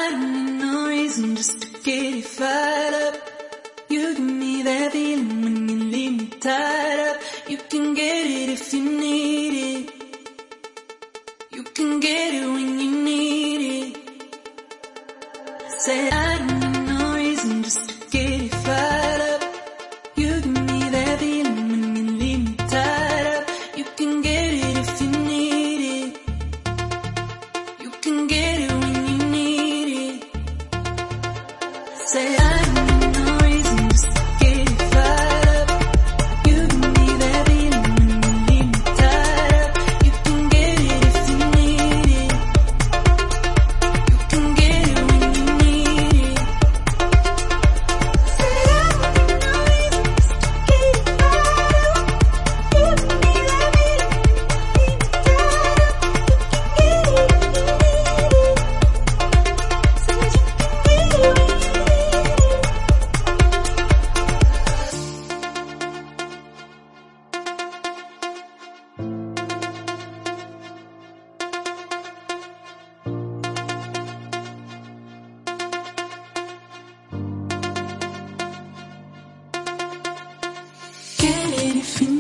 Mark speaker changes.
Speaker 1: I don't need no reason just to get it fired up. You give me that feeling when you leave me tied up. You can get it if you need it. You can get it when you need it. Said I don't need no reason just to get it fired up. You give me that feeling when you leave me tied up. You can get it if you need it. You can get it when you need it. Say I don't need no reason just to get it fired up. You give me that feeling when you leave me tied up. You can get it if you need it. You can get it when you need it. Say I don't need no reason just to get it fired up. You give me that feeling when you leave me tied up. You can get it if you need it. Said you can get it when you need it. Get it if you